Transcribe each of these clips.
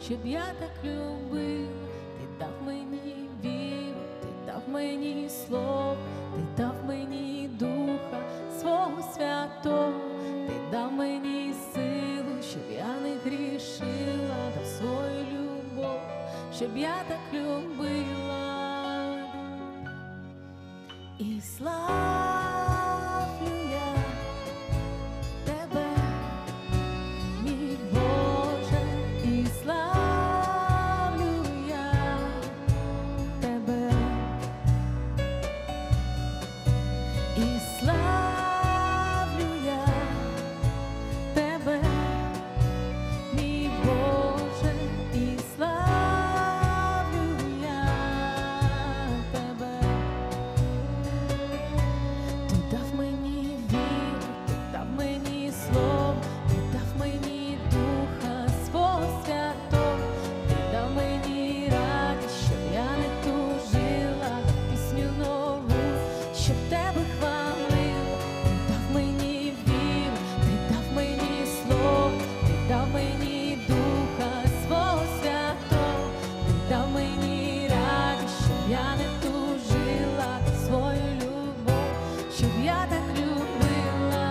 щоб я так любив. Ти дав мені віру, ти дав мені слово, ти дав мені Духа свого Святого, ти дав мені силу, щоб я не грішила, дав свою любов, щоб я так любила. І славлю я тебе, мій Боже, і славлю я тебе, і славлю я тебе, мій Боже, і славлю я тебе. Ти дав мені віру, ти дав мені слово, ти дав мені Духа свого Святого, ти дав мені радість, щоб я не тужила, пісню нову, щоб тебе хвалила. Ти дав мені віру, ти дав мені слово, ти дав мені Духа свого Святого, ти дав мені радість, щоб я не тужила, свою любов, щоб я так любила.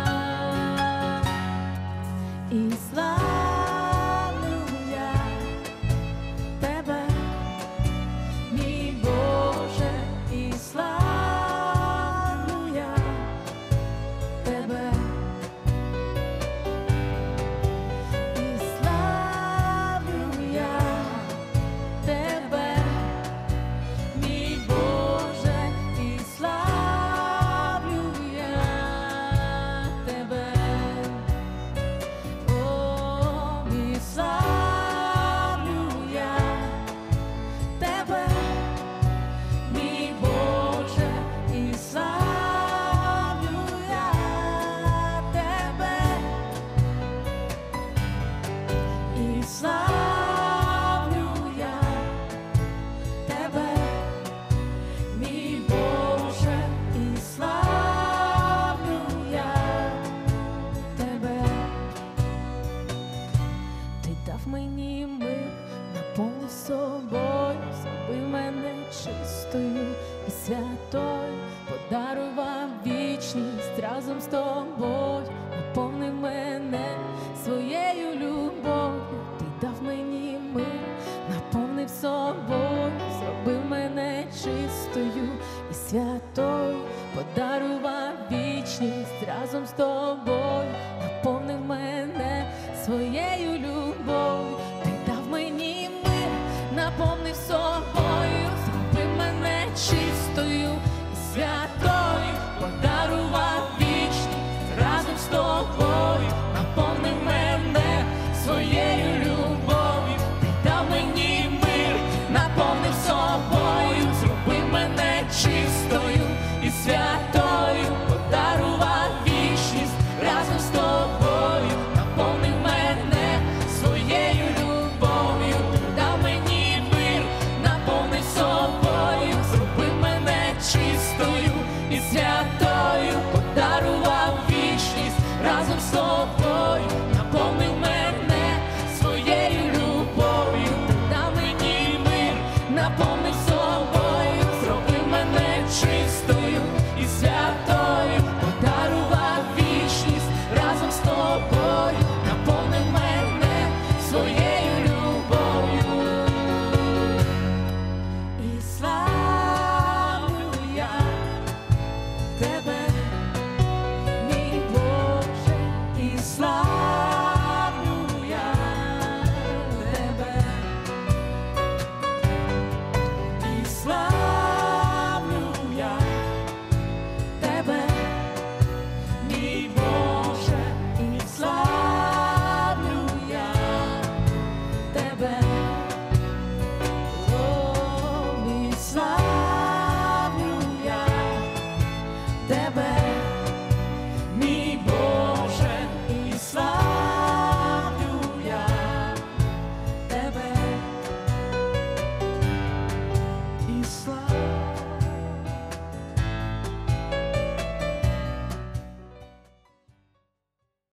І славлю я тебе, мій Боже, і славлю я тебе, і славлю я тебе, мій Боже, і славлю я тебе. О, і славлю я тебе, мій Боже, і славлю я тебе, і славлю я тебе, мій Боже, і славлю я тебе. Ти дав мені мир, наповнив собою, зробив мене чистою і святою, подарував вічність разом з тобою, наповнив мене своєю любов'ю. Ти дав мені мир, наповнив собою, зробив мене чистою і святою, подарував вічність разом з тобою.